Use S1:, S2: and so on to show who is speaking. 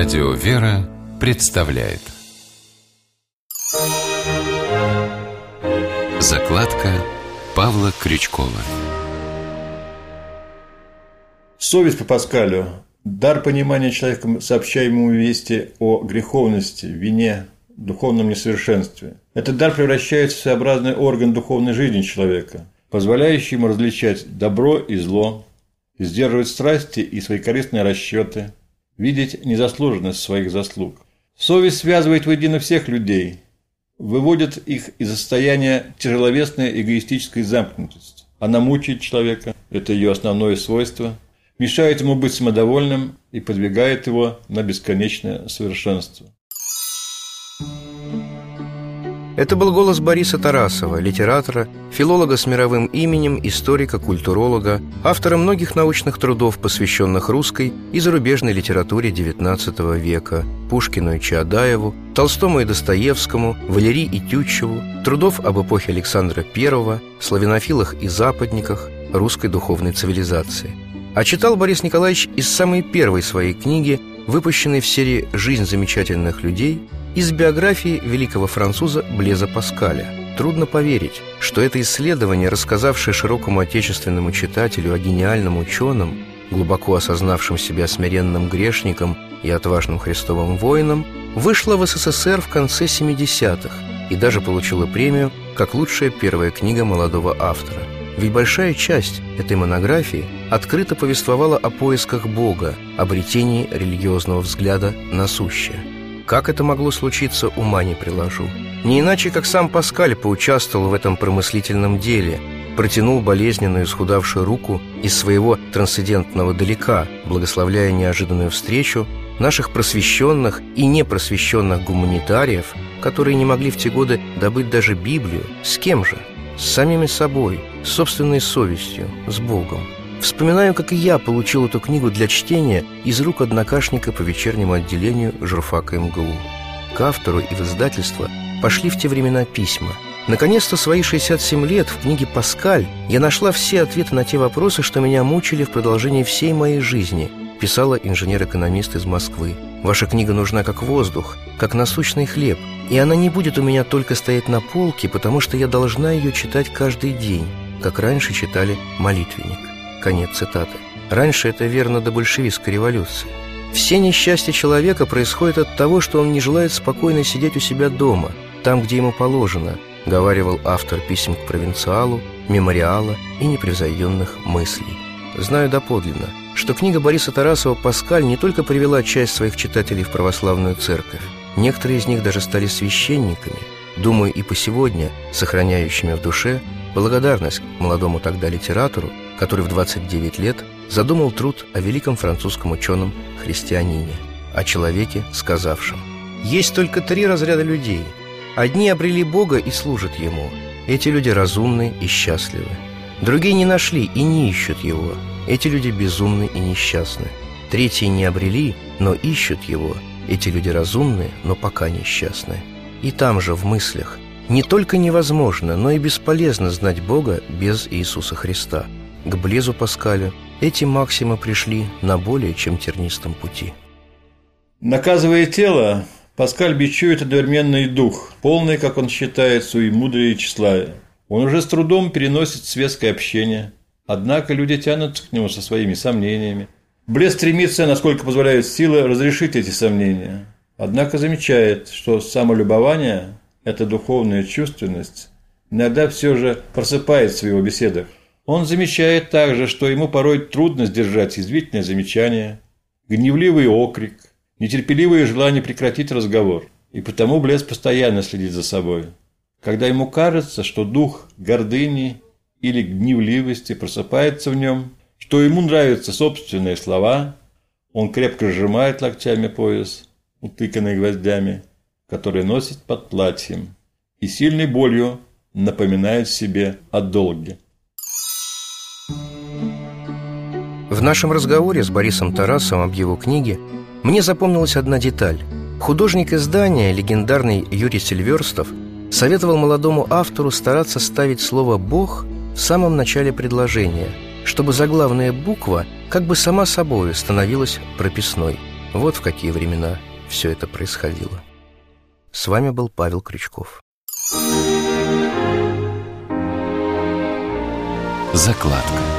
S1: Радио «Вера» представляет закладка Павла Крючкова.
S2: Совесть по Паскалю – дар понимания человеком сообщаемому вести о греховности, вине, духовном несовершенстве. Этот дар превращается в своеобразный орган духовной жизни человека, позволяющий ему различать добро и зло, сдерживать страсти и свои корыстные расчеты, видеть незаслуженность своих заслуг. Совесть связывает воедино всех людей, выводит их из состояния тяжеловесной эгоистической замкнутости. Она мучает человека, это ее основное свойство, мешает ему быть самодовольным и подвигает его на бесконечное совершенство.
S3: Это был голос Бориса Тарасова, литератора, филолога с мировым именем, историка, культуролога, автора многих научных трудов, посвященных русской и зарубежной литературе XIX века, Пушкину и Чаадаеву, Толстому и Достоевскому, Валерии и Тютчеву, трудов об эпохе Александра I, славянофилах и западниках, русской духовной цивилизации. А читал Борис Николаевич из самой первой своей книги, выпущенной в серии «Жизнь замечательных людей», из биографии великого француза Блеза Паскаля. Трудно поверить, что это исследование, рассказавшее широкому отечественному читателю о гениальном ученом, глубоко осознавшем себя смиренным грешником и отважным христовым воином, вышло в СССР в конце 70-х и даже получило премию как лучшая первая книга молодого автора. Ведь большая часть этой монографии открыто повествовала о поисках Бога, обретении религиозного взгляда на сущее. Как это могло случиться, ума не приложу. Не иначе, как сам Паскаль поучаствовал в этом промыслительном деле, протянул болезненную исхудавшую руку из своего трансцендентного далека, благословляя неожиданную встречу наших просвещенных и непросвещенных гуманитариев, которые не могли в те годы добыть даже Библию. С кем же? С самими собой, с собственной совестью, с Богом. Вспоминаю, как и я получил эту книгу для чтения из рук однокашника по вечернему отделению журфака МГУ. К автору и в издательство пошли в те времена письма. Наконец-то в свои 67 лет в книге «Паскаль» я нашла все ответы на те вопросы, что меня мучили в продолжении всей моей жизни, писала инженер-экономист из Москвы. Ваша книга нужна как воздух, как насущный хлеб, и она не будет у меня только стоять на полке, потому что я должна ее читать каждый день, как раньше читали молитвенник. Конец цитаты. Раньше это верно до большевистской революции. Все несчастья человека происходят от того, что он не желает спокойно сидеть у себя дома, там, где ему положено, говаривал автор писем к провинциалу, мемориала и непревзойденных мыслей. Знаю доподлинно, что книга Бориса Тарасова «Паскаль» не только привела часть своих читателей в православную церковь, некоторые из них даже стали священниками, думаю, и по сегодня сохраняющими в душе благодарность к молодому тогда литератору, который в 29 лет задумал труд о великом французском ученом-христианине, о человеке, сказавшем: «Есть только 3 разряда людей. Одни обрели Бога и служат Ему. Эти люди разумны и счастливы. Другие не нашли и не ищут Его. Эти люди безумны и несчастны. Третьи не обрели, но ищут Его. Эти люди разумны, но пока несчастны». И там же, в мыслях, не только невозможно, но и бесполезно знать Бога без Иисуса Христа. К Блезу Паскалю эти максимы пришли на более чем тернистом пути.
S2: Наказывая тело, Паскаль бичует одновременно и дух, полный, как он считает, суемудрия и тщеславия. Он уже с трудом переносит светское общение, однако люди тянутся к нему со своими сомнениями. Блез стремится, насколько позволяют силы, разрешить эти сомнения, однако замечает, что самолюбование, эта духовная чувственность, иногда все же просыпается в его беседах. Он замечает также, что ему порой трудно сдержать язвительное замечание, гневливый окрик, нетерпеливое желание прекратить разговор, и потому Блез постоянно следит за собой. Когда ему кажется, что дух гордыни или гневливости просыпается в нем, что ему нравятся собственные слова, он крепко сжимает локтями пояс, утыканный гвоздями, который носит под платьем, и сильной болью напоминает себе о долге.
S3: В нашем разговоре с Борисом Тарасовым об его книге мне запомнилась одна деталь. Художник издания, легендарный Юрий Сильверстов, советовал молодому автору стараться ставить слово «Бог» в самом начале предложения, чтобы заглавная буква как бы сама собой становилась прописной. Вот в какие времена все это происходило. С вами был Павел Крючков.
S1: Закладка.